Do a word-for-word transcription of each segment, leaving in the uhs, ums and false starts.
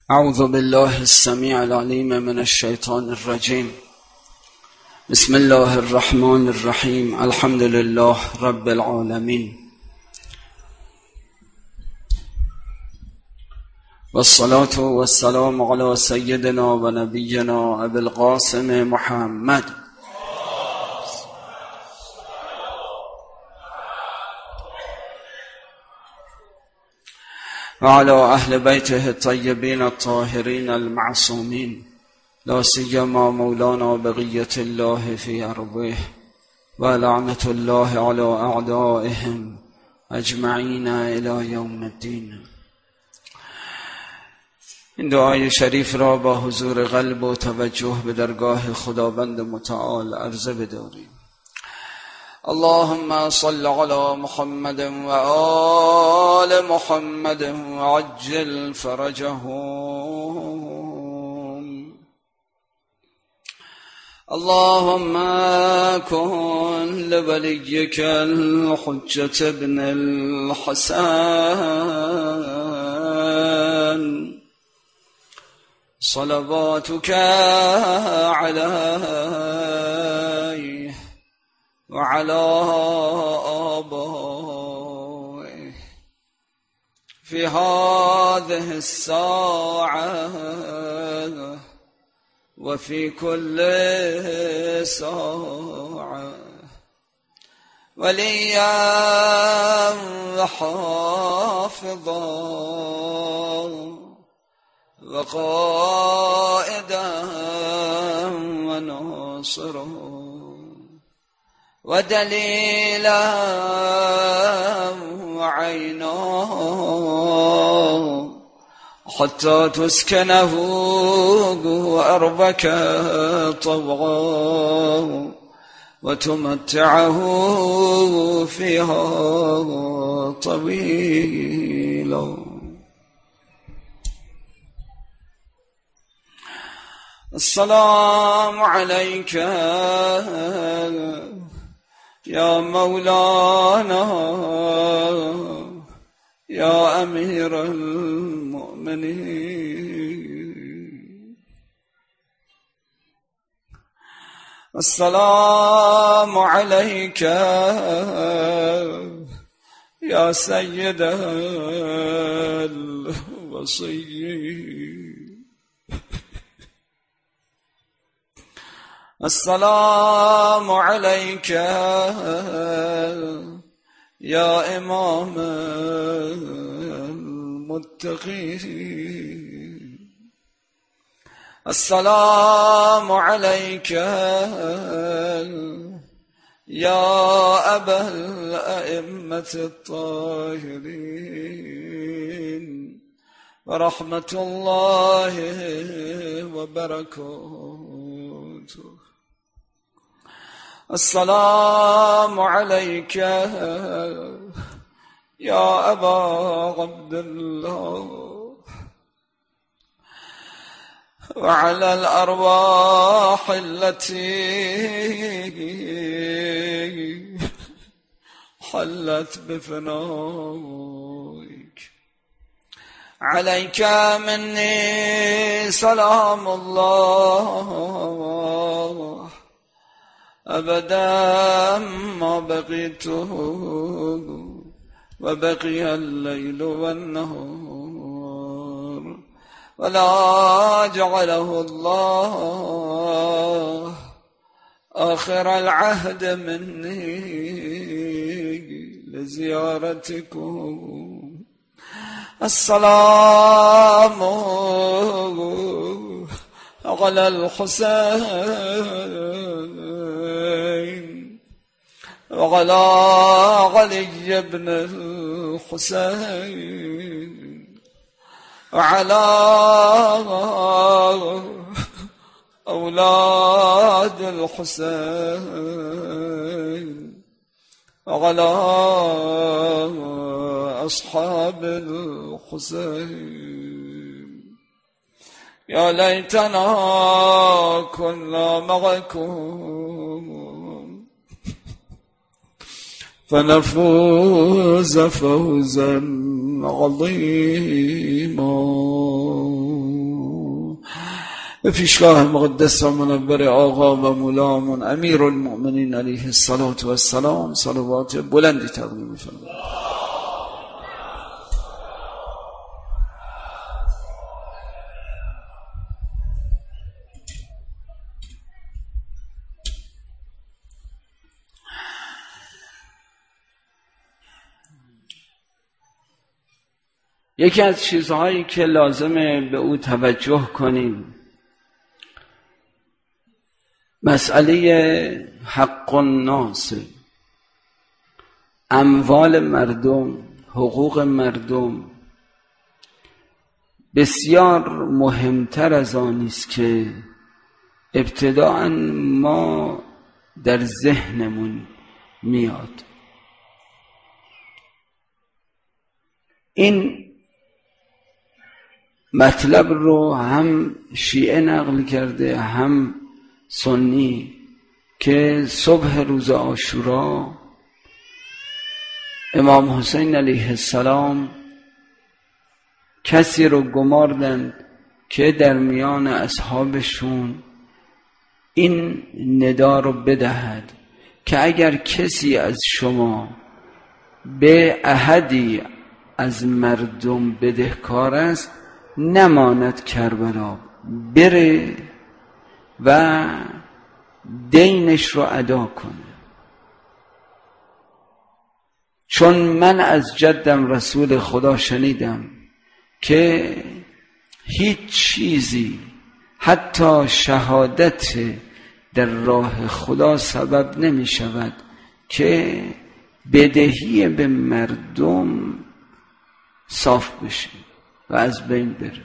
اعوذ بالله السمیع العلیم من الشیطان الرجیم. بسم الله الرحمن الرحیم. الحمد لله رب العالمین والصلاة والسلام علی سیدنا و نبینا ابی القاسم محمد وعلى أهل بيته الطيبين الطاهرين المعصومين لا سيما مولانا بقية الله في أرضه ولعنة الله على أعدائهم أجمعين إلى يوم الدين. این دعای شریف را با حضور قلب و توجه به درگاه خداوند متعال عرضه بداریم. اللهم صل على محمد و آل محمد وعجل فرجهم. اللهم كن لوليك الحجة ابن الحسن صلواتك عليه وعلى آبائه في هذه الساعة وفي كل ساعة وليا وحافظا وقائدا وناصرا ودليلا وعينا حتى تسكنه أرضك طوعا وتمتعه فيها طويلا. السلام عليك يا مولانا يا أمير المؤمنين. السلام عليك يا سيد الوصيين. السلام عليك يا إمام المتقين. السلام عليك يا أبا الأئمة الطاهرين ورحمة الله وبركاته. السلام عليك يا أبا عبد الله وعلى الأرواح التي حلت بفنائك. عليك مني سلام الله أبدا ما بقيت وبقي الليل والنهار ولا جعله الله آخر العهد مني لزيارتكم. السلام على الحسين وعلى علي بن الحسين وعلى أولاد الحسين وعلى أصحاب الحسين. يا ليتنا كنا معكم فنفوز فوزا عظيما. به پیشگاه مقدس و منور آقا و مولامون امیر المؤمنین علیه الصلاة و السلام صلوات بلندی تقدیم می‌فرمایید. یکی از چیزهایی که لازمه به او توجه کنیم مسئله حق الناس، اموال مردم، حقوق مردم بسیار مهمتر از آن است که ابتداءً ما در ذهنمون میاد. این مطلب رو هم شیعه نقل کرده هم سنی که صبح روز عاشورا امام حسین علیه السلام کسی رو گماردند که در میان اصحابشون این ندا رو بدهد که اگر کسی از شما به احدی از مردم بدهکار است نماند کربلا، بره و دینش رو ادا کنه. چون من از جدم رسول خدا شنیدم که هیچ چیزی حتی شهادت در راه خدا سبب نمی شود که بدهی به مردم صاف بشه و از بین بره.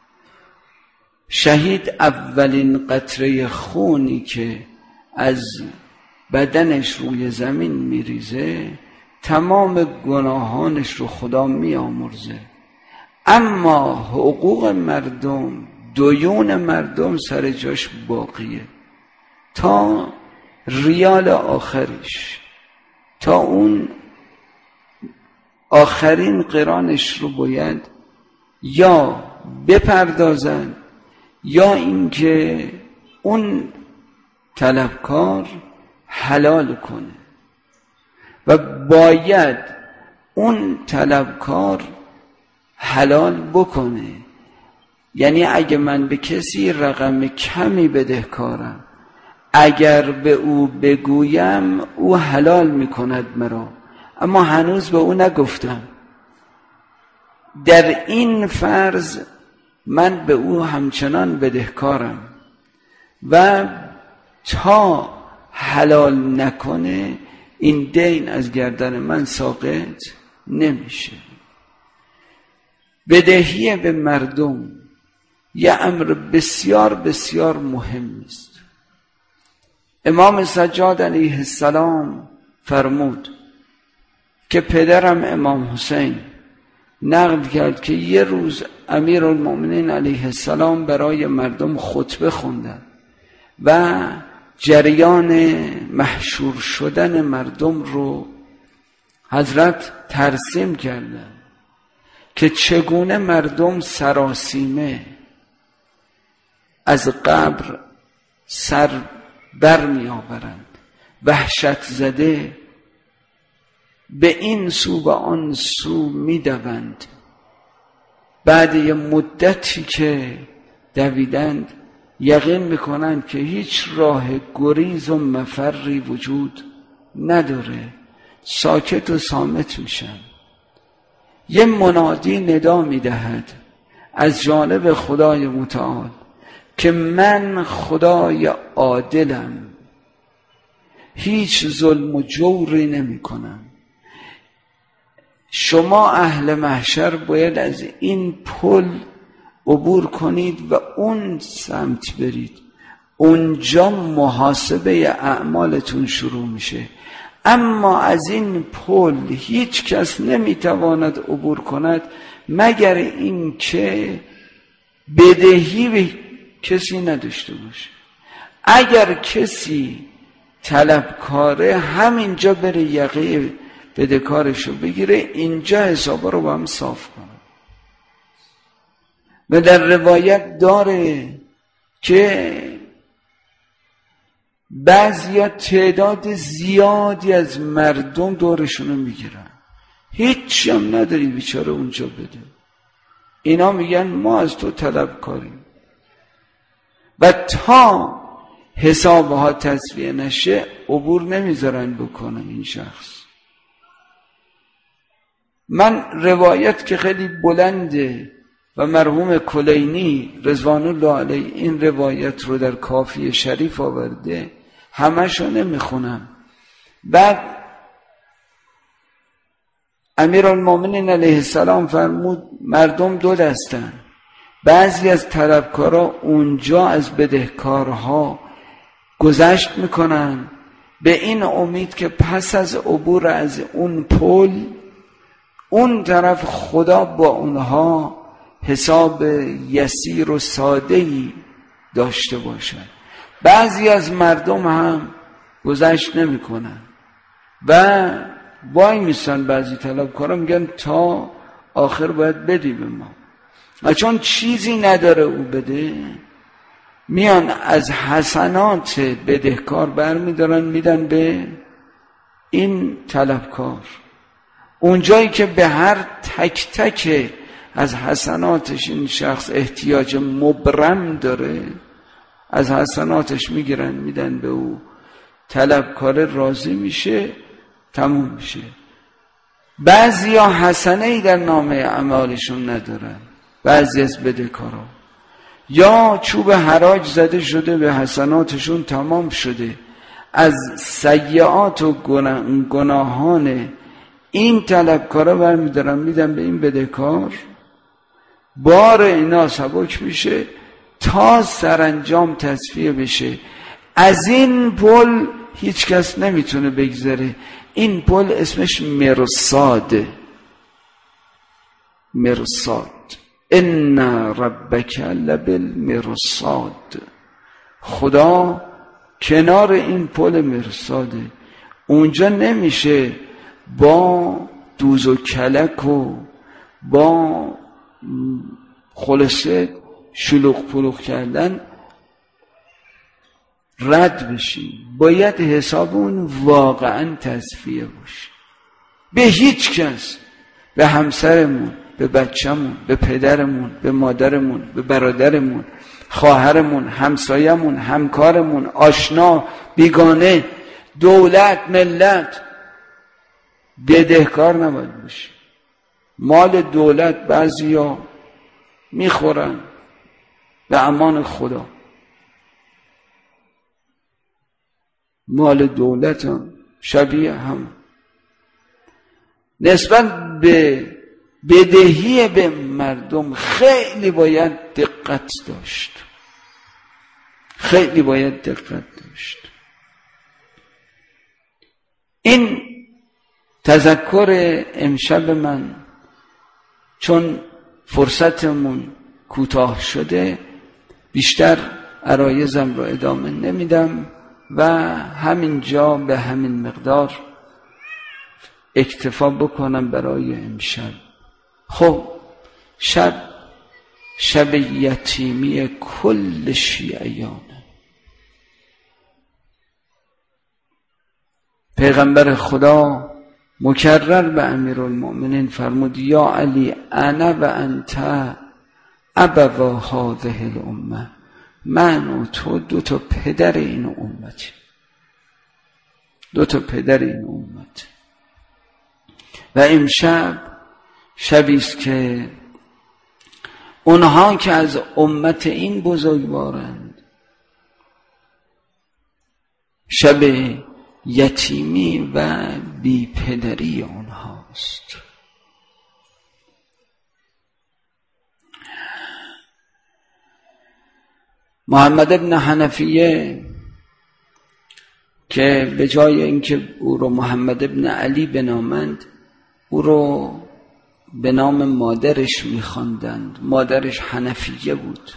شهید اولین قطره خونی که از بدنش روی زمین میریزه تمام گناهانش رو خدا میامرزه، اما حقوق مردم، دیون مردم سر جاش باقیه تا ریال آخرش، تا اون آخرین قرانش رو باید یا بپردازن یا اینکه اون طلبکار حلال کنه و باید اون طلبکار حلال بکنه. یعنی اگه من به کسی رقم کمی بدهکارم، اگر به او بگویم او حلال میکند مرا، اما هنوز به او نگفتم. در این فرض من به او همچنان بدهکارم و تا حلال نکنه این دین از گردن من ساقط نمیشه. بدهی به مردم یه امر بسیار بسیار مهم است. امام سجاد علیه السلام فرمود که پدرم امام حسین نقل کرد که یه روز امیر المؤمنین علیه السلام برای مردم خطبه خوندن و جریان محشور شدن مردم رو حضرت ترسیم کردن که چگونه مردم سراسیمه از قبر سر بر می آورند، وحشت زده به این سو و آن سو می دوند. بعد یه مدتی که دویدند یقین میکنند که هیچ راه گریز و مفری وجود نداره، ساکت و صامت میشن. یه منادی ندا میدهد از جانب خدای متعال که من خدای عادلم، هیچ ظلم و جوری نمی کنم. شما اهل محشر باید از این پل عبور کنید و اون سمت برید، اونجا محاسبه اعمالتون شروع میشه. اما از این پل هیچ کس نمیتواند عبور کند مگر این که بدهی به کسی نداشته باشه. اگر کسی طلبکاره همینجا بره یقه بدهکارشو بگیره، اینجا حسابا رو با هم صاف کنه. و در روایت داره که بعضیا تعداد زیادی از مردم دورشونو میگیرن، هیچی هم نداری بیچاره اونجا بده. اینا میگن ما از تو طلب کاریم و تا حسابها تصفیه نشه عبور نمیذارن بکنن این شخص. من روایت که خیلی بلنده و مرحوم کلینی رضوان الله علیه این روایت رو در کافی شریف آورده، همشو نمیخونم. بعد امیرالمومنین علیه السلام فرمود مردم دو دستن، بعضی از طلبکارا اونجا از بدهکارها گذشت میکنن به این امید که پس از عبور از اون پل اون طرف خدا با اونها حساب یسیر و ساده‌ای داشته باشد. بعضی از مردم هم گذشت نمیکنن و وای میستن، بعضی طلبکارا میگن تا آخر باید بدی به ما، و چون چیزی نداره او بده میان از حسنات بدهکار برمیدارن میدن به این طلبکار. اونجایی که به هر تک تک از حسناتش این شخص احتیاج مبرم داره، از حسناتش میگیرن میدن به او، طلبکار راضی میشه، تموم میشه. بعضی ها حسنه ای در نامه اعمالشون ندارن، بعضی از بدهکارا یا چوب حراج زده شده به حسناتشون تمام شده، از سیئات و گناهان این طلبکارا برمیدارن میدن به این بدهکار، بار اینا سبک میشه تا سرانجام تصفیه بشه. از این پل هیچ کس نمیتونه بگذره. این پل اسمش مرصاده، مرصاد، ان ربک لبالمرصاد. خدا کنار این پل مرصاده، اونجا نمیشه با دوز و کلک و با خلاصه شلوغ پلوغ کردن رد بشیم، باید حساب اون واقعا تصفیه باشه. به هیچ کس، به همسرمون، به بچه‌مون، به پدرمون، به مادرمون، به برادرمون، خواهرمون، همسایمون، همکارمون، آشنا، بیگانه، دولت، ملت بدهکار نباید باشه. مال دولت بعضیا میخورن به امان خدا، مال دولت هم شبیه هم. نسبت به بدهی به مردم خیلی باید دقت داشت، خیلی باید دقت داشت. این تذکر امشب من، چون فرصتمون کوتاه شده بیشتر عرایزم رو ادامه نمیدم و همینجا به همین مقدار اکتفا بکنم برای امشب. خب شب شب یتیمی کل شیعیانه. پیغمبر خدا مکرر به امیرالمؤمنین فرمود یا علی انا و انت ابوا هذه الامه، من و تو دو تا پدر این امت، دو تا پدر این امت. و امشب شبی است که اونها که از امت این بزرگوارند، شب یتیمی و بی پدری اونهاست. محمد ابن حنفیه که به جای اینکه او رو محمد ابن علی بنامند، او رو به نام مادرش میخواندند. مادرش حنفیه بود.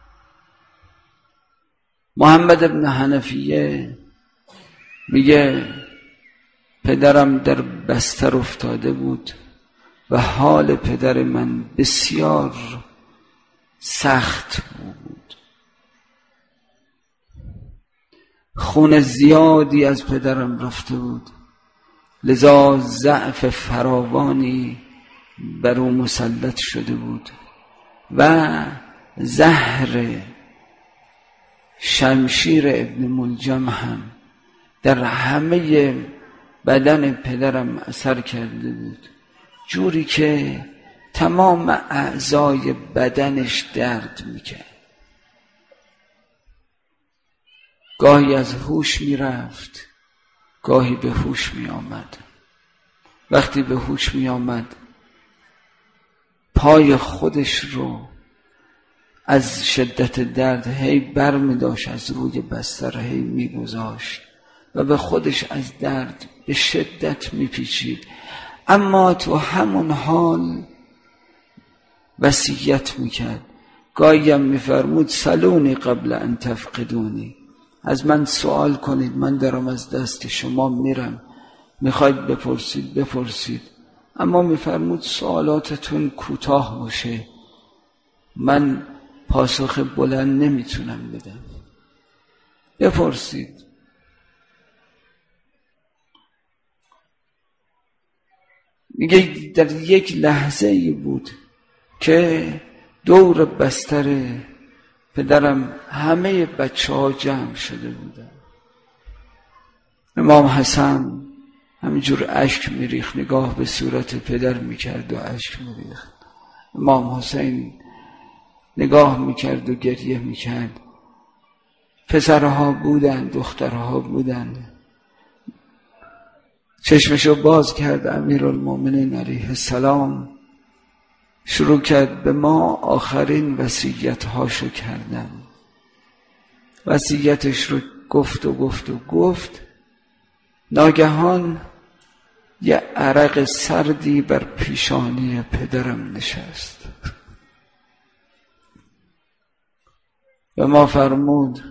محمد ابن حنفیه میگه پدرم در بستر افتاده بود و حال پدر من بسیار سخت بود. خون زیادی از پدرم رفته بود، لذا ضعف فراوانی بر او مسلط شده بود و زهر شمشیر ابن ملجم هم در همه بدن پدرم اثر کرده بود، جوری که تمام اعضای بدنش درد میکرد. گاهی از هوش میرفت، گاهی به هوش میآمد. وقتی به هوش میآمد پای خودش رو از شدت درد هی بر می داشت، از روی بستر هی می گذاشت و به خودش از درد به شدت می پیچید، اما تو همون حال وصیت می کرد. گاهی هم می فرمود سلونی قبل ان تفقدونی، از من سوال کنید، من دارم از دست شما میرم، میخواید بپرسید بپرسید، اما میفرمود سوالاتتون کوتاه باشه، من پاسخ بلند نمیتونم بدم، بپرسید. میگه در یک لحظه ای بود که دور بستر پدرم همه بچه ها جمع شده بودن. امام حسن همینجور اشک میریخت، نگاه به صورت پدر میکرد و اشک میریخت. امام حسین نگاه میکرد و گریه میکرد. پسرها بودن، دخترها بودن. چشمشو باز کرد امیرالمومنین علیه السلام، شروع کرد به ما آخرین وصیت‌هاشو کردن. وصیتش رو گفت و گفت و گفت. ناگهان یه عرق سردی بر پیشانی پدرم نشست و ما فرمود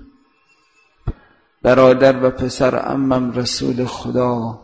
برادر و پسر عمم رسول خدا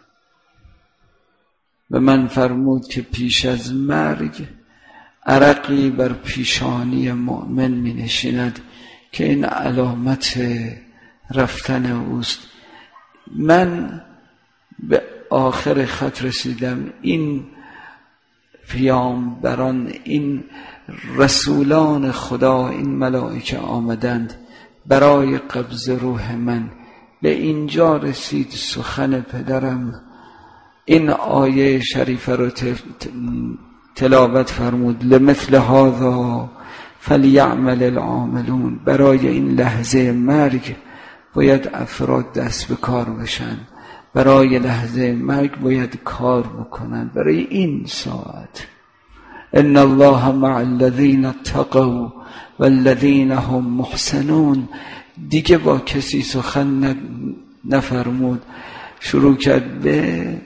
و من فرمود که پیش از مرگ عرقی بر پیشانی مؤمن می نشیند که این علامت رفتن اوست. من به آخر خط رسیدم. این پیامبران، این رسولان خدا، این ملائکه آمدند برای قبض روح من. به اینجا رسید سخن پدرم. این آیه شریفه رو تلاوت فرمود: لمثل هذا فلیعمل العاملون. برای این لحظه مرگ باید افراد دست به کار بشن، برای لحظه مرگ باید کار بکنن. برای این ساعت ان الله مع الذین اتقوا والذین هم محسنون. دیگه با کسی سخن نفرمود، شروع کرد به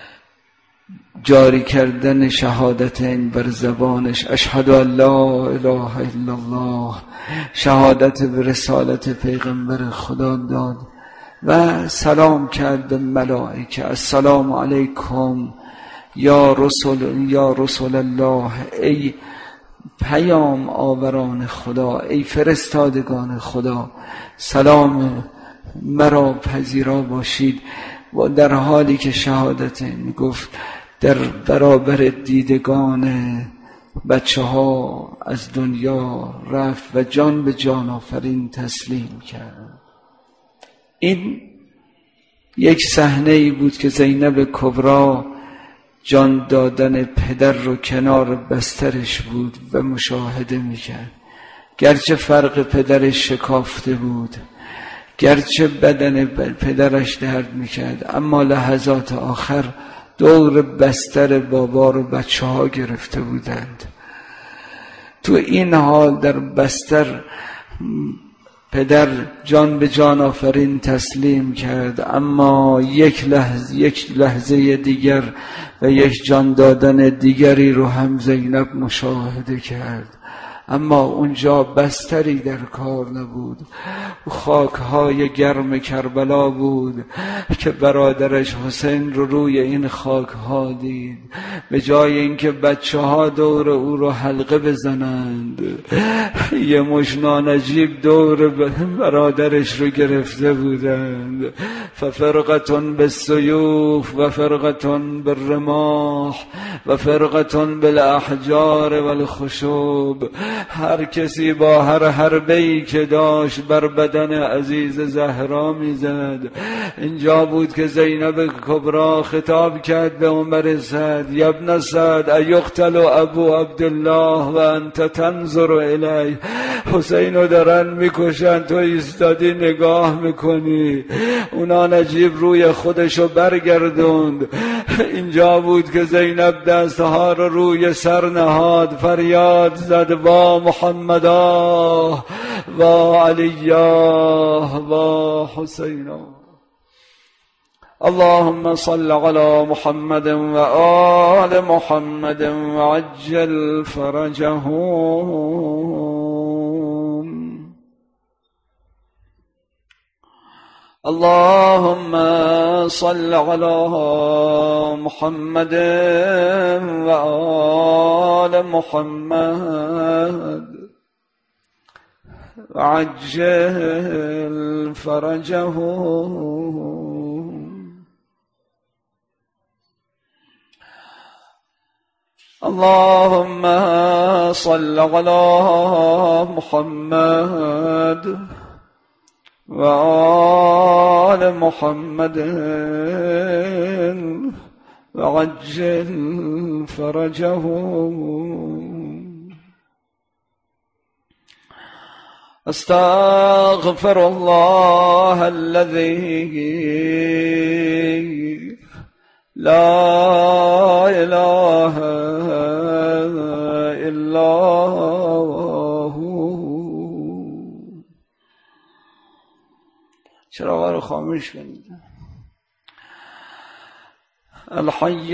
جاری کردن شهادت این بر زبانش. اشهد ان لا اله الا الله، شهادت به رسالت پیغمبر خدا داد و سلام کرد به ملائکه: السلام علیکم یا رسول یا رسول الله، ای پیام آوران خدا، ای فرستادگان خدا، سلام مرا پذیرا باشید. و در حالی که شهادت این گفت در برابر دیدگان بچه ها از دنیا رفت و جان به جان آفرین تسلیم کرد. این یک صحنه ای بود که زینب کبرا جان دادن پدر رو کنار بسترش بود و مشاهده میکرد. گرچه فرق پدرش شکافته بود، گرچه بدن پدرش درد میکرد، اما لحظات آخر دور بستر بابا رو بچه ها گرفته بودند. تو این حال در بستر پدر جان به جان آفرین تسلیم کرد، اما یک لحظه یک لحظه دیگر و یک جان دادن دیگری رو هم زینب مشاهده کرد. اما اونجا بستری در کار نبود. خاکهای گرم کربلا بود که برادرش حسین رو روی این خاکها دید. به جای اینکه بچه ها دور او رو حلقه بزنند، یه مشنان عجیب دور برادرش رو گرفته بودند. ففرقتون بالسیوف و فرقتون بالرماح و فرقتون بالاحجار والخشوب. هر کسی با هر حربه‌ای که داشت بر بدن عزیز زهرا میزد. اینجا بود که زینب کبرا خطاب کرد به عمر سعد: یا ابن سعد ایقتل ابو عبدالله و انت تنظر الیه. حسینو دارن میکشن، تو ایستادی نگاه میکنی. اونا نجیب روی خودشو برگردوند. اینجا بود که زینب دستها رو روی سر نهاد، فریاد زد: وا محمدا و علیاه و حسینا. اللهم صل على محمد و آل محمد و عجل فرجهم. اللهم صل على محمد و آل محمد و عجل فرجهم. اللهم صل على محمد و آل محمد و عجل فرجهم. استغفر الله الذي لا اله الا هو. چراغ رو خاموش کنید. الحی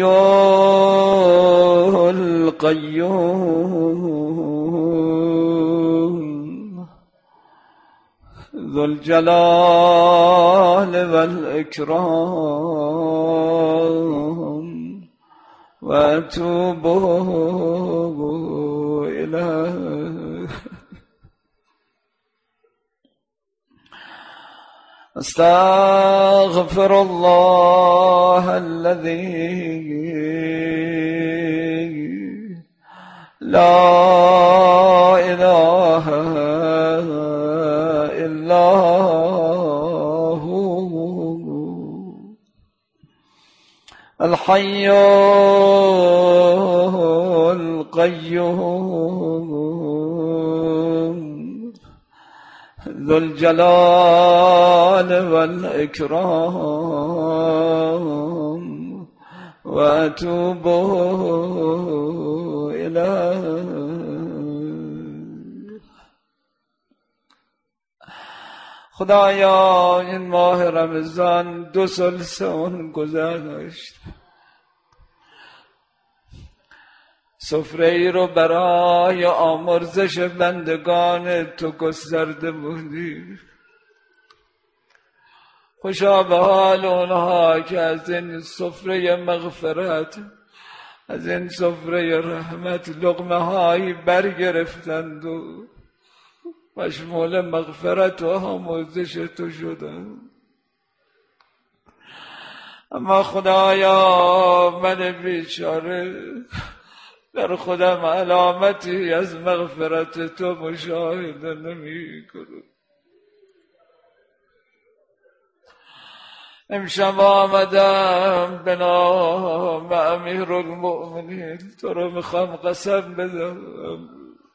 القیوم ذو الجلال والاکرام و اتوب الیه. استغفر الله الذي لا اله الا هو الحي القيوم ذو الجلال والإكرام وأتوب إليه. خدایا این ماه رمضان دو سال سون گذشت، سفره ای رو برای آمرزش بندگان تو گسترده بودی. خوشا به حال اونها که از این سفره مغفرت، از این سفره رحمت لقمه هایی برگرفتند و مشمول مغفرت و آمرزش تو شدند. اما خدایا من بیچاره در خودم علامتی از مغفرت تو مشاهده نمی کنم. امشب آمدم به نام امیر المؤمنین تو رو میخوام قسم بدم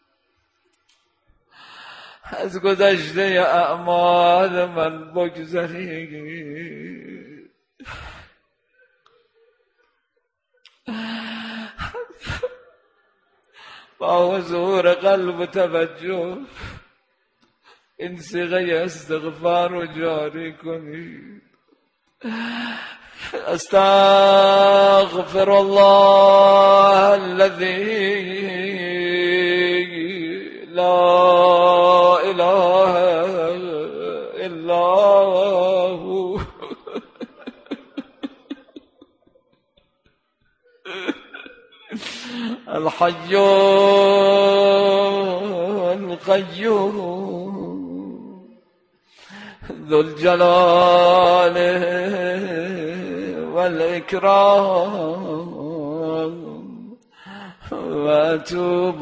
از گذشته اعمال من بگذری. با حضور قلب و توجه این صیغه استغفار رو جاری کنید. استغفر الله الذي لا اله الا هو الحي القيوم ذو الجلال والإكرام وأتوب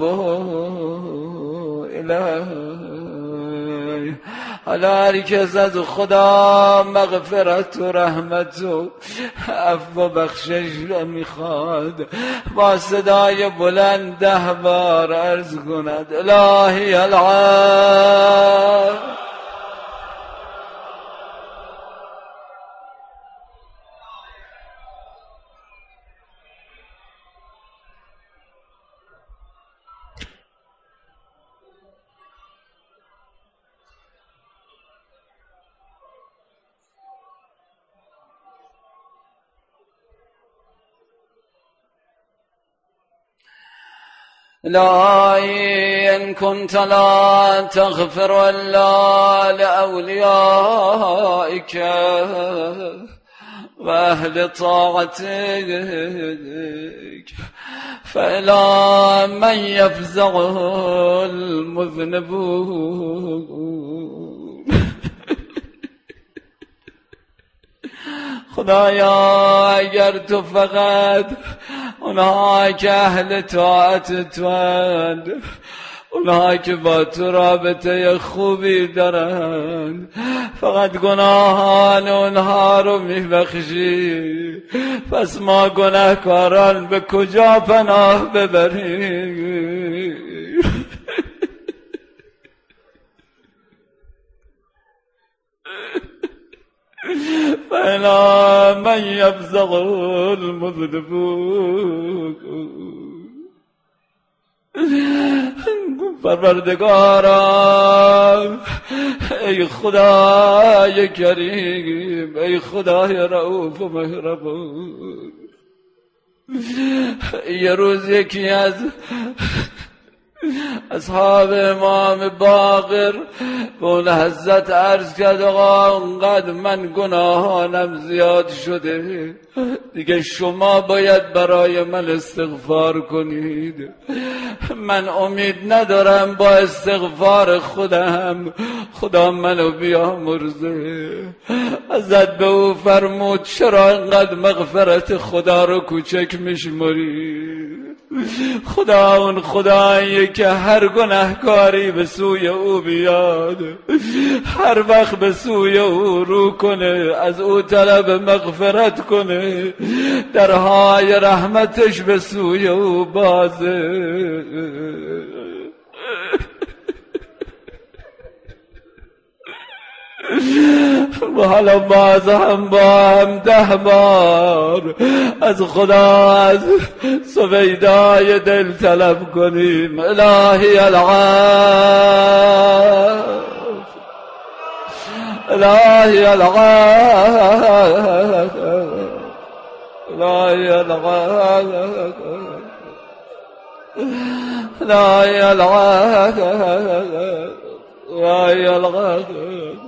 إليه. حالا هر کس از خدا مغفرت و رحمت و عفو و بخشش را میخواد با صدای بلند ده بار عرض کند الهی العظیم إلهي إن كنت لا تغفر إلا لأوليائك وأهل طاعتك فإلى من يفزعه المذنبون. خدایا اگر تو فقط اونها که اهل طاعت تو اند، اونها که با تو رابطه خوبی دارند، فقط گناهان اونها رو میبخشی، پس ما گناهکاران به کجا پناه ببریم؟ فإلى من يفزع المذنبون. پروردگارا ای خدای کریم، ای خدای رؤوف و مهربان، یه روز یکی از اصحاب امام باقر به اون حضرت عرض کرد آقا انقدر من گناهانم زیاد شده، دیگه شما باید برای من استغفار کنید، من امید ندارم با استغفار خودم خدا منو بیامرزه. حضرت به او فرمود چرا انقدر مغفرت خدا رو کوچک میشمری؟ خدا اون خداییه که هر گناهکاری به سوی او بیاد، هر وقت به سوی او رو کنه، از او طلب مغفرت کنه، درهای رحمتش به سوی او بازه. و حالا باز هم با هم ده بار از خدا از سویدای دل طلب کنیم الهی العافیه، الهی العافیه، الهی العافیه، الهی العافیه، الهی العافیه.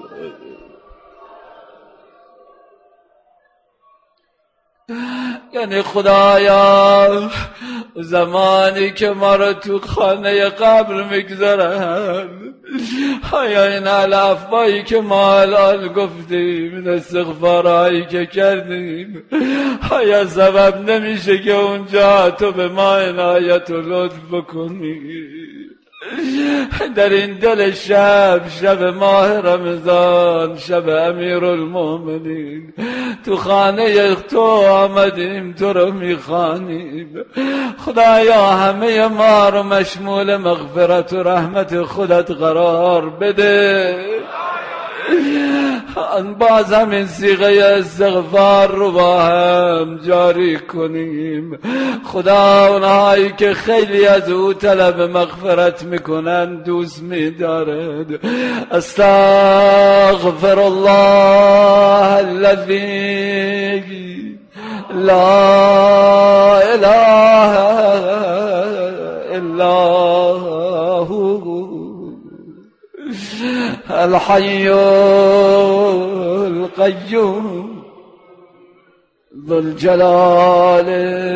یعنی خدایا زمانی که ما رو تو خانه قبر میگذارن، آیا این الافبایی که ما الان گفتیم، این استغفارهایی که کردیم، آیا سبب نمیشه که اونجا تو به ما عنایت و لطف بکنی؟ در این دل شب، شب ماه رمضان، شب امیرالمومنین، تو خانه تو آمدیم، تو رو میخوانیم. خدایا همه ما رو مشمول مغفرت و رحمت خودت قرار بده. باز هم این صیغه استغفار رو با هم جاری کنیم. خدا اونهایی که خیلی از او طلب مغفرت میکنن دوست میدارد. استغفر الله الذی لا اله الا هو الحي القيوم ذو الجلال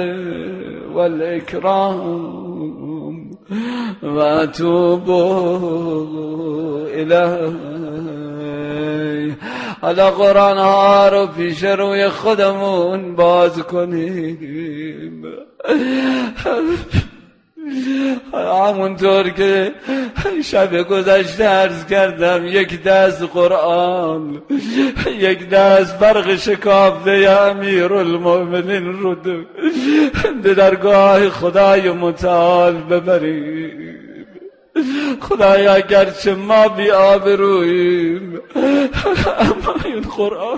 والإكرام وأتوب إليه. حالا قرآن ها رو پیش روی خودمون باز کنیم. همونطور که شب گذشته عرض کردم، یک دست قرآن، یک دست برق شکافته امیر المؤمنین رو به درگاه خدای متعال ببریم. خدای اگرچه ما بی آبروییم، اما این قرآن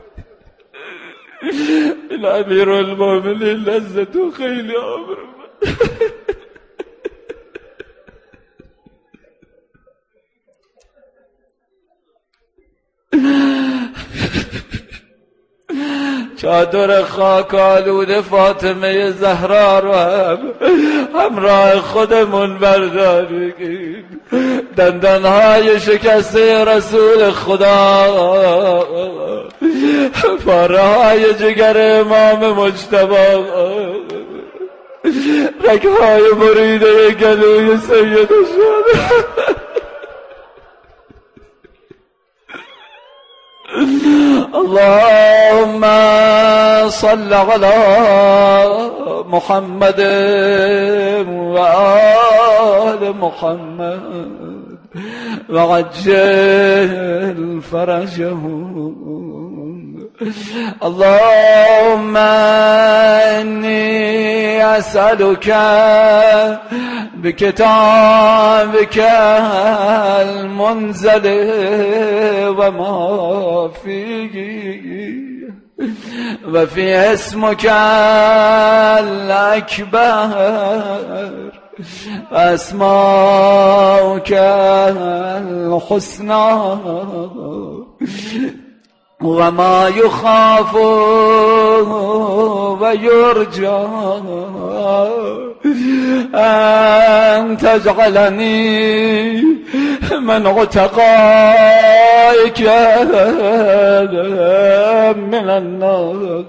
این امیر المؤمنین لذتو خیلی آبرو. چادر خاک آلود فاطمه زهرا رو هم همراه خودمون برداریم. دندانهای شکسته رسول خدا، پاره های جگر امام مجتبی، رگهای بریده گلوی سید شد. اللهم صل على محمد وآل محمد وعجل فرجهم. اللهم إني أسألك بكتابك المنزل وما فيه وفي اسمك الأكبر أسماؤك الحسنى وما يخاف ويرجى أن تجعلني من عتقائك من النار.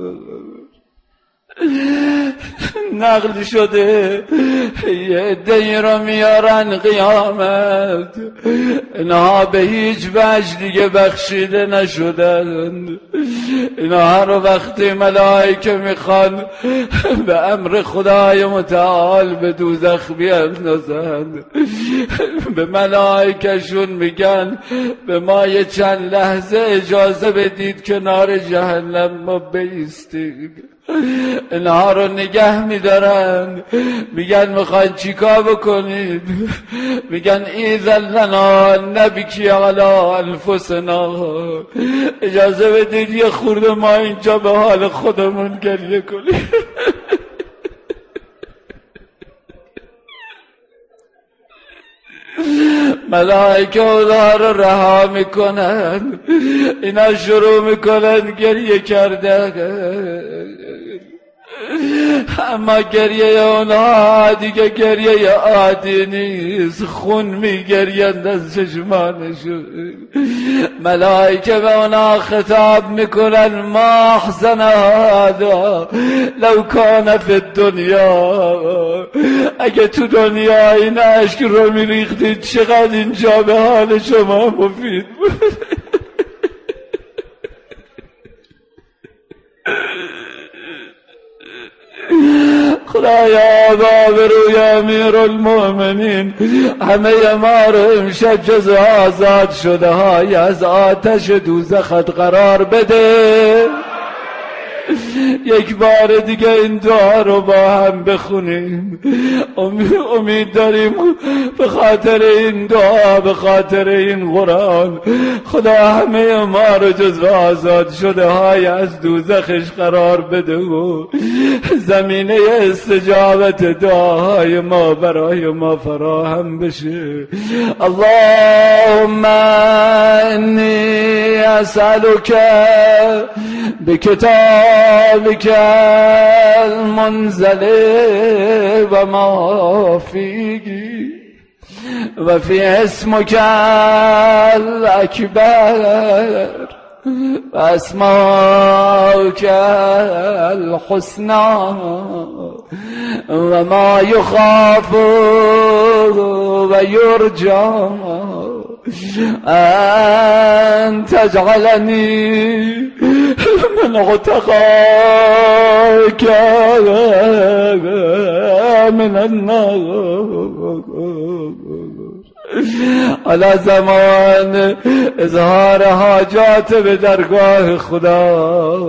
نقل شده یه عده‌ای رو میارن قیامت، اینها به هیچ وجه دیگه بخشیده نشدن. اینها رو وقتی ملائکه میخوان به امر خدای متعال به دوزخ بیندازن، به ملائکه‌شون میگن به ما یه چند لحظه اجازه بدید کنار جهنم ما بایستیم. اینها رو نگه میدارن، میگن میخواین چیکار بکنید؟ میگن ایذن لنا نبکی علی انفسنا، اجازه بدید یه خورده ما اینجا به حال خودمون گریه کنیم. ملائکه اونا رو رها میکنن، اینا شروع میکنن گریه کردن. اما گریه اونها دیگه گریه عادی نیست، خون میگریند از چشمانشون. ملائکه به اونها خطاب میکنن ما احسن هذا لو کان فی الدنیا، اگه تو دنیا این اشک رو میریختید چقدر اینجا به حال شما مفید بود. خدایا با بروی امیر المؤمنین همه ما رو امشب جز آزاد شده های از آتش دوزخت قرار بده. یک بار دیگه این دعا رو با هم بخونیم. امید داریم به خاطر این دعا، به خاطر این قرآن، خدا همه ما رو جزو آزاد شده های از دوزخش قرار بده و زمینه استجابت دعاهای ما برای ما فراهم بشه. اللهم انی اسألک بکتابک المنزل و ما فیه وفي اسمك الأكبر وأسماؤك الحسنى وما يخاف ويرجى أن تجعلني من عتقائك من النار على زمان اظهار حاجات به درگاه خدا،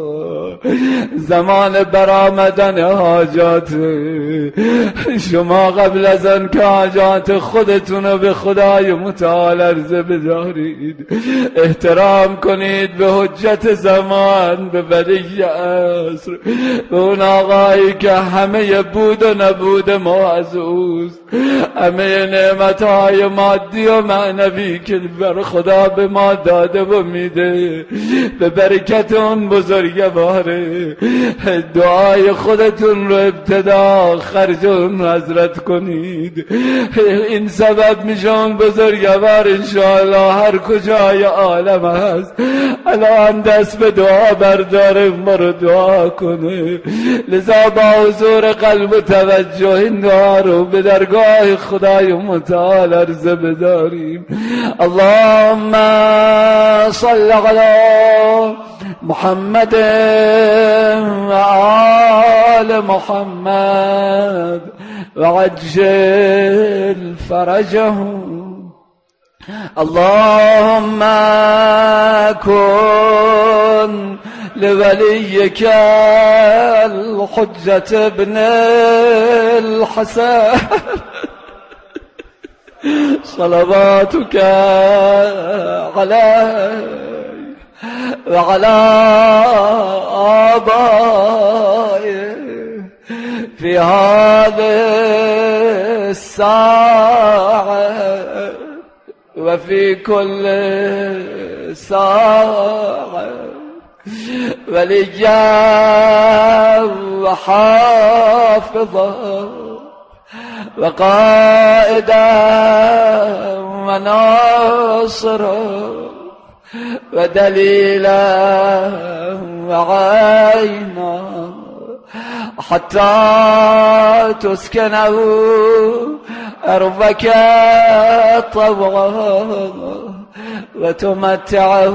زمان برآمدن حاجات شما قبل از آن که حاجات خودتون رو به خدای متعال عرضه بدارید، احترام کنید به حجت زمان، به ولی عصر، به اون آقایی که همه بود و نبود ما از اوست، همه نعمتهای مادی و معنوی که بر خدا به ما داده و میده به برکت اون بزرگواره. دعای خودتون رو ابتدا خرج اون حضرت کنید، این سبب میشه اون بزرگوار انشاءالله هر کجای عالم هست الان دست به دعا برداره ما رو دعا کنه. لذا با حضور قلب و توجه این دعا رو به درگاه خدای متعال عرضه بداریم. اللهم صل علی محمد و آل محمد و عجل فرجهم. اللهم كن لوليك الحجة ابن الحسن صلواتك عليه وعلى آبائه في هذه الساعة وفي كل ساعة وليا وحافظا وقائدا وناصرا ودليلا وعينا حتى تسكنه أرضك طوعا وتمتعه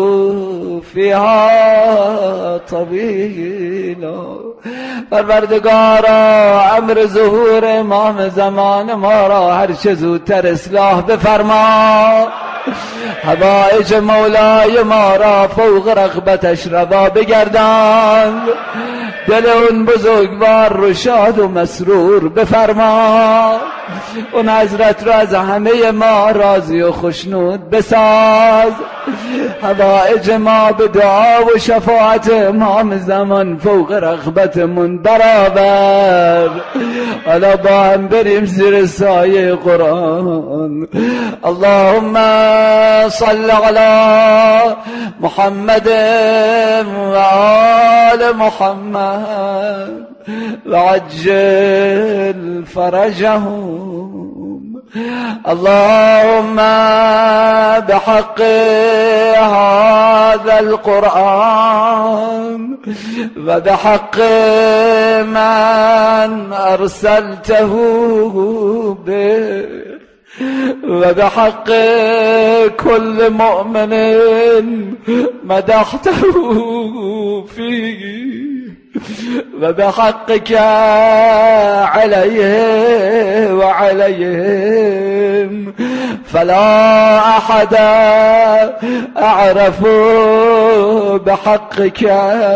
فيها طويلا. پروردگارا امر ظهور امام زمان ما را هر چه زودتر اصلاح بفرما، حوائج مولای ما را فوق رغبتش روا بگردان، دل اون بزرگوار رو شاد و مسرور بفرما، اون حضرت را از همه ما راضی و خشنود بساز، حوائج ما به دعا و شفاعت امام زمان فوق رغبتمون برآور. حالا با هم بریم زیر سایه قرآن. اللهم صل علی محمد و آل محمد و عجل فرجهم. اللهم بحق هذا القرآن وبحق من أرسلته به وبحق كل مؤمن مدحته فيه وبحقك عليه وعليهم فلا أحد أعرف بحقك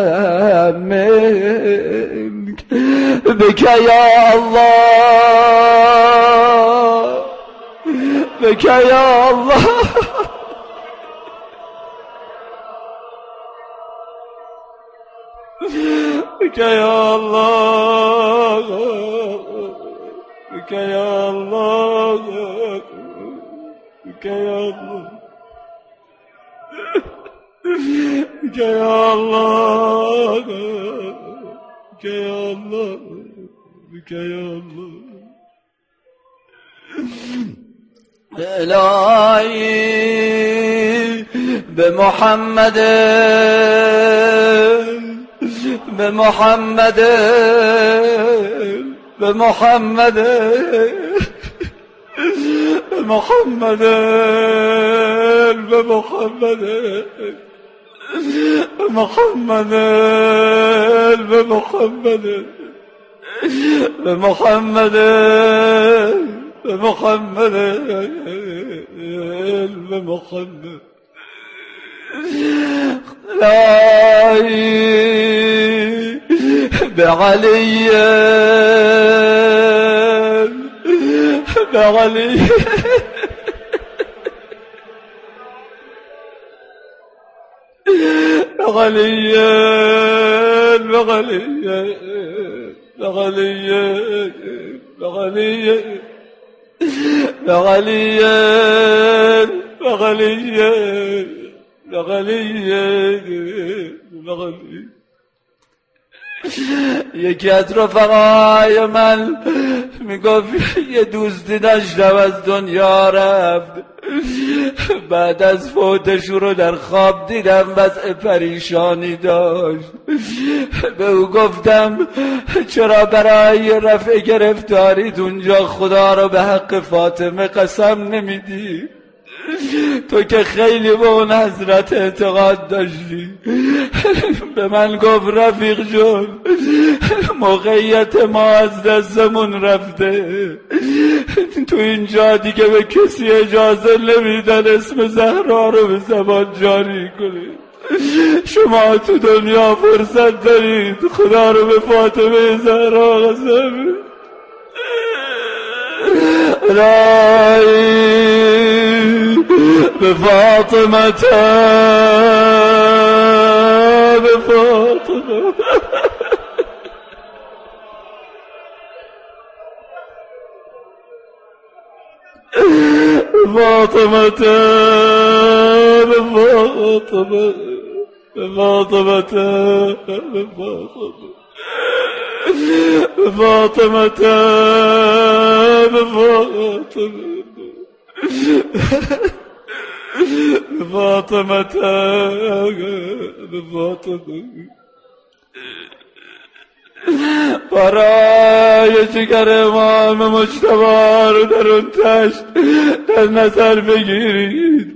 منك. بك يا الله، بك يا الله، بك يا الله، بك يا الله، بك يا الله، بك يا الله، بك يا الله، بك يا الله. الهی به محمد به محمد به محمد به محمد به محمد به محمد به محمد به محمد به محمد به محمد الهی به علی به علی به علی به علی به علی به علی بغلي بغلي بغلي بغلي یکی از رفقای من میگفت یه دوستی داشتم از دنیا رفت، بعد از فوتش رو در خواب دیدم وضع پریشانی داشت. به او گفتم چرا برای رفع گرفتاریت اونجا خدا رو به حق فاطمه قسم نمیدی؟ تو که خیلی به اون حضرت اعتقاد داشتی. به من گفت رفیق جون موقعیت ما از دستمون رفته، تو اینجا دیگه به کسی اجازه نمیدن اسم زهرا رو به زبان جاری کنید. شما تو دنیا فرصت دارید خدا رو به فاطمه زهرا قسم الهی به فاطمه به فاطمه فاطمه به فاطمه به فاطمه به فاطمه فاطمة بفاطمة بفاطمة برای جگر امام مجتبی رو در اون تشت در نظر بگیرید.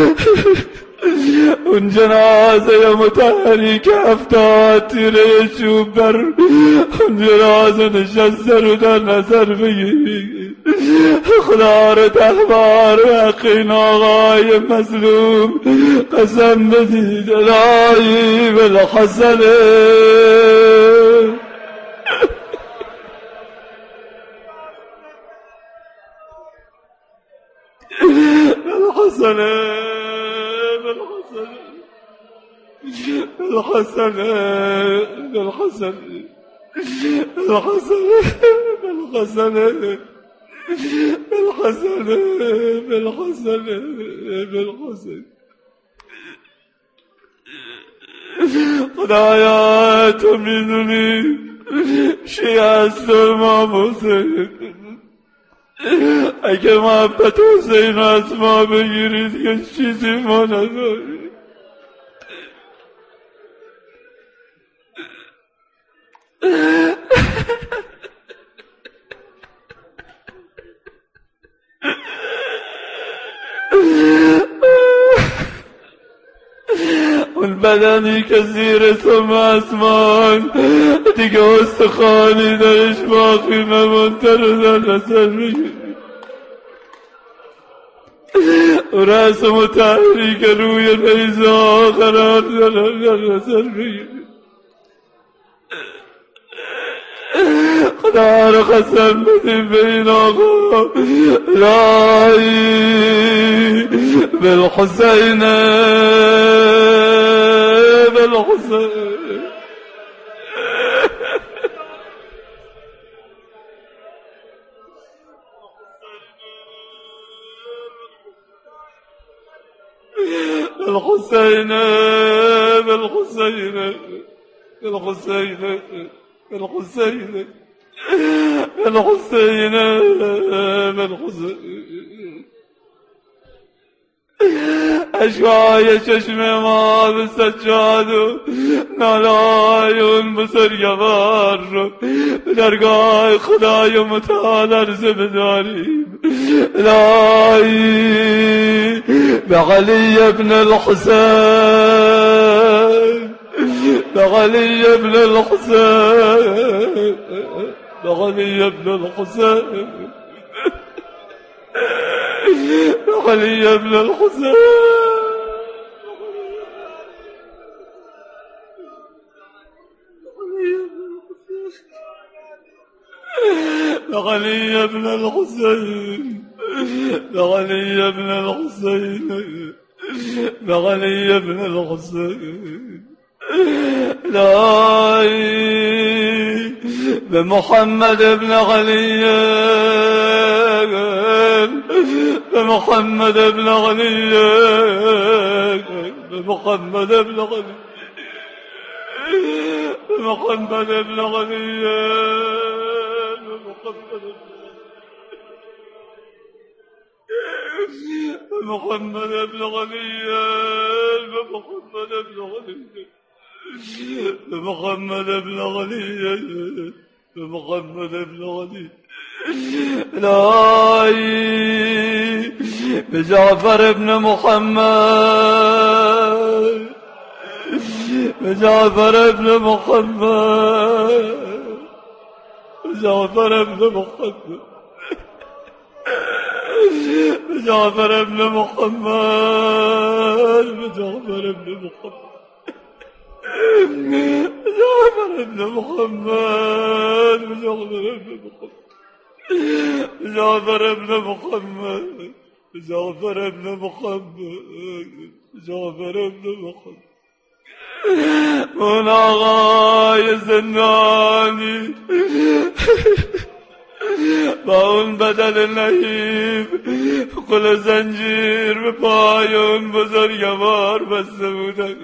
اون جنازه مطهری که هفتاد تیره چوب بر اون جنازه نشسته رو در نظر بگیرید. خدا رو ده بار به حق این آقای مظلوم قسم بدید. الهی بالحسن بالحسن بالحسن بالحسن بالحسن بالحسن بالحسن بالحسن بالحسن خدایا تو میدونی شیعه است و امام حسین. اگه محبت حسین از ما بگیرید که چیزی ما نداری. اون بدنی که زیر سم اسمان دیگه استخوانی درش باقی نمونده رو در نظر بگیرید. و رسم و تحریک روی نیزه قرار دارن در نظر بگیرید. خدا رو قسم بدیم به این آقا الهی بالحسین بالحسین بالحسين بالحسين بالحسين بالحسين بالحسين بالحسين اشکای چشم ما به سجاد و نالای اون بزرگوار رو به درگاه خدای متعال عرضه بداریم. الهی به علی ابن الحسین، به علی ابن الحسین، به علی ابن الحسین، به علی ابن الحسین، لعلي ابن الحسين، لعلي ابن الحسين، لعلي ابن الحسين، لاي بمحمد ابن علي، بمحمد ابن علي، بمحمد ابن علي، بمحمد ابن علي، محمد ابن علي، محمد ابن علي، محمد ابن علي، محمد ابن علي، لاي بجعفر ابن محمد، بجعفر ابن محمد، جعفر ابن محمد، جعفر ابن محمد، جعفر ابن محمد، جعفر ابن محمد، جعفر ابن محمد، جعفر ابن محمد، جعفر ابن محمد، جعفر ابن محمد، اون آقای زندانی با اون بدل نحیف قل زنجیر به پای اون بزرگوار بسته بودن،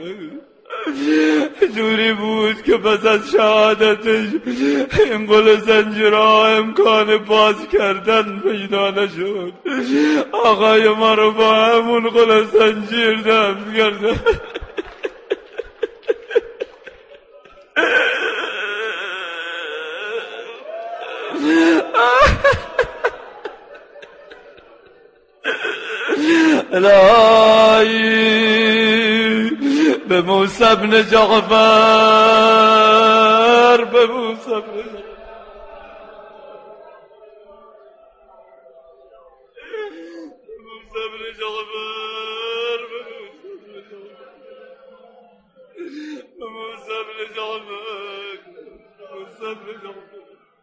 جوری بود که پس از شهادتش این قل زنجیرها امکان باز کردن پیدا نشد. آقای ما رو با همون قل زنجیر دفن کردن. الهی به موسی بن جعفر، به موسی بن جعفر، به موسی بن جعفر، موسی بن جعفر،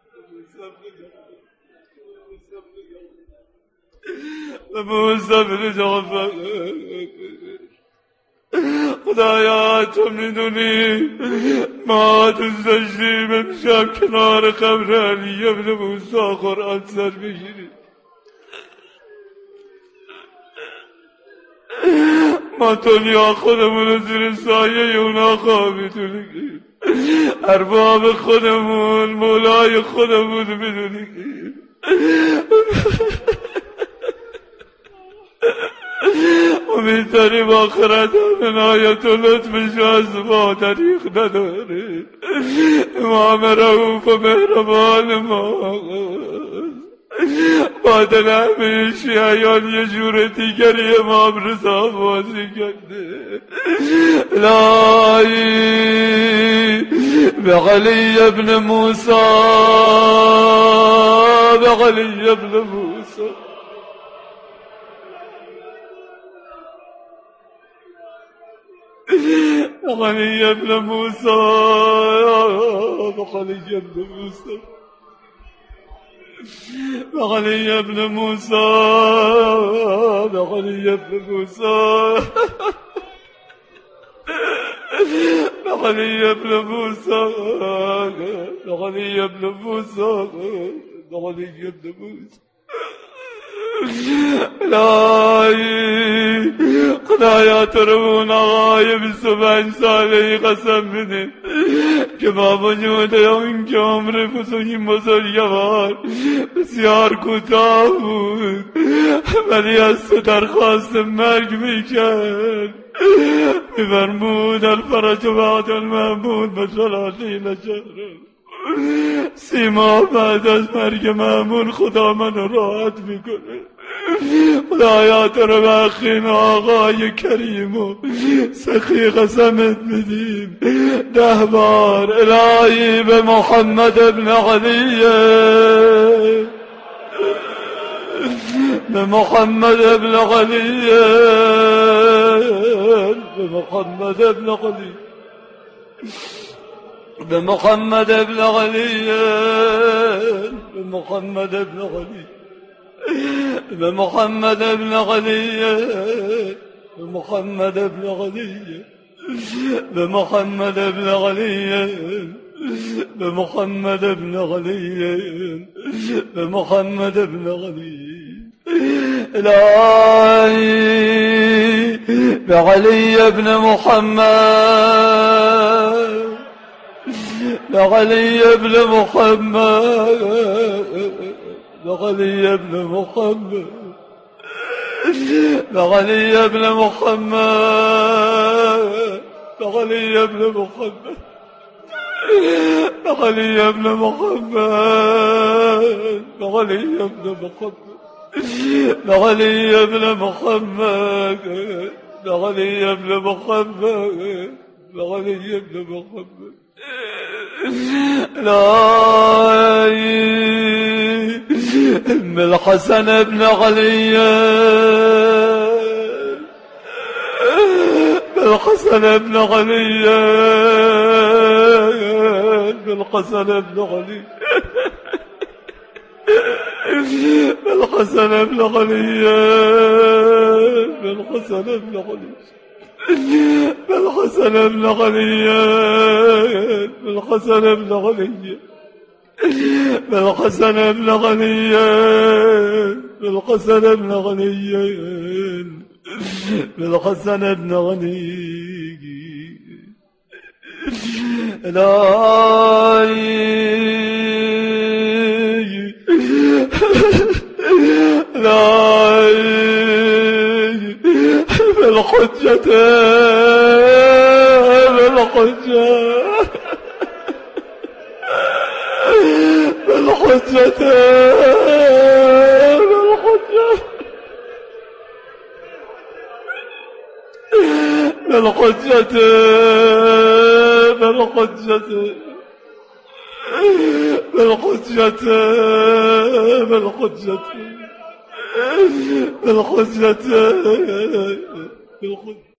به موسی بن جعفر. خدایا تو میدونی ما دوست داشتیم امشب کنار قبر علی ابن موسی قرآن سر بگیریم. ما دنیا خودمون رو زیر سایه اونا خوابیدونیم، ارباب خودمون مولای خودمون میدونیم. امیدواریم آخرت همین آیت و لطفش از ما دریغ نداره. امام رؤوف و مهربان ما با دل همه شیعیان یه جور دیگری امام رضا بازی کرده. الهی به علی ابن موسی، به علی ابن موسی، علی ابن موسی، علی ابن موسی، علی ابن موسی، علی ابن موسی، علی ابن موسی، علی ابن موسی، علی ابن موسی. الهی خدایا تو رو اون آقای بیست و پنج سالهی قسم بدین که با وجود اون که عمر بزرگی بزرگوار بسیار کوتاه بود ولی از تو درخواست مرگ میکرد، میفرمود الفرج بعد المعبود بثلاثین شهرا. سی ماه بعد از مرگ مأمون خدا منو راحت میکنه. خدایا تو رو به اخین آقای کریم و سخی قسمت میدیم ده بار الهی به محمد ابن علیه، به محمد ابن علیه، به محمد ابن علیه، به محمد ابن علیه، به محمد ابن علیه، به محمد ابن علیه، به محمد ابن علیه، به محمد ابن علیه، به محمد ابن علیه، به محمد ابن علیه. الهی به علی ابن محمد، به علی ابن محمد، به علی ابن محمد، به علی ابن محمد، به علی ابن محمد، به علی ابن محمد، به علی ابن محمد، به علی ابن محمد، به علی ابن محمد، به علی ابن محمد. الهی بالحسن ابن علی، بالحسن ابن علی، بالحسن ابن علی، بالحسن ابن علی، بالحسن ابن علی، بالحسن ابن علی، بالحسن ابن علی، بالحسن ابن علی، بالحسن ابن علی، بالحسن ابن علی. الهی الهی بالحجة، بالحجة، بالحجة، بالحجة، بالحجة، بالحجة، بالحجة، بالحجة، بالحجة، بالحجة.